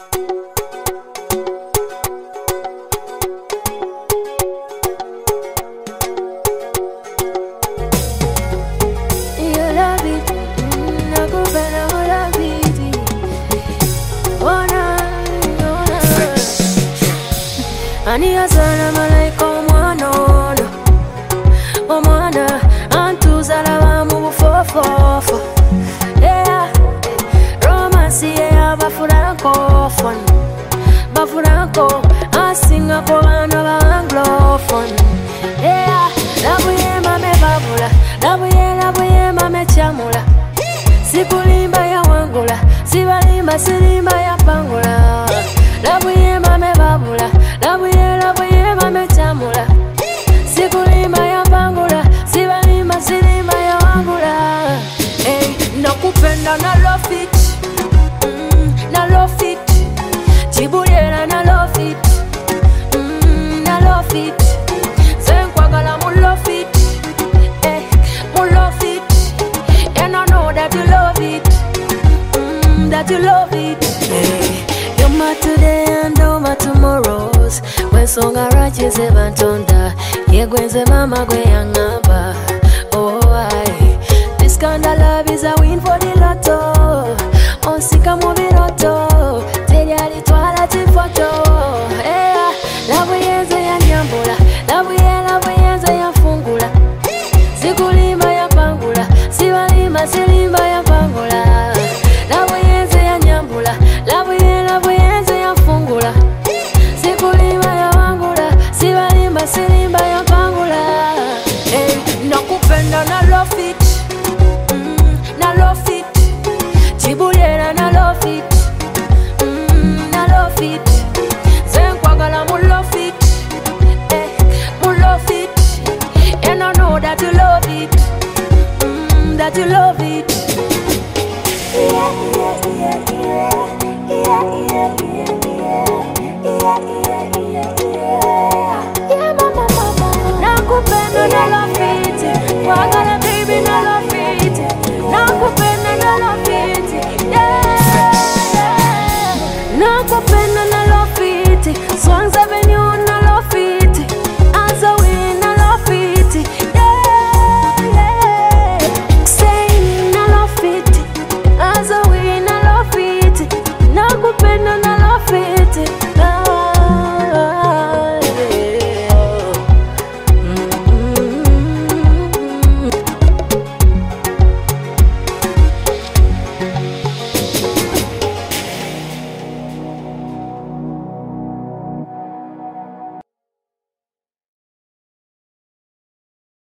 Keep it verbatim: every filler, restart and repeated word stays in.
Ani azana malaika omwana ono omwana antuzala bamu bufofofo yeah romance ya bafrancophone bafranco asinga ko bana ba anglophone yeah labuye mame babula labuye labuye mame chamula sikulimba ya wangula sibalimba silimba ya pangula labuye mame babula labuye labuye mame chamula sikulimba ya pangula sibalimba silimba ya wangula hey nakupenda na love it mm, na love it chibulera na love it mm, na love it senkwagala mu love it eh mu love it and I know that you love it mm, that you love it hey you're my today and all my tomorrows when song araches evantonda yegwenze mama gwe yangaba oh I this kind of love is a win for the lotto onsika mu biroto teri alitwala tifoto eh love yenze ya nyambula love ye love yenze ya fungula sikulimba ya pangula sibalima silimba ya pangula love yenze ya nyambula love ye love yenze ya fungula sikulimba ya wangula sibalimba silimba ya pangula hey nakupenda na love it mm, na love it chibulera na love it mm, na love it senkwagala mu love it eh mu love it and I know that you love it mm, that you love it yeah yeah yeah yeah yeah yeah yeah yeah yeah yeah mama mama nakupenda na love it wagala baby na love it nakupenda na love it yeah nakupenda na love it Swans Avenue na love it Azawi na love it yeah yeah say na love it Azawi na love it nakupenda na love it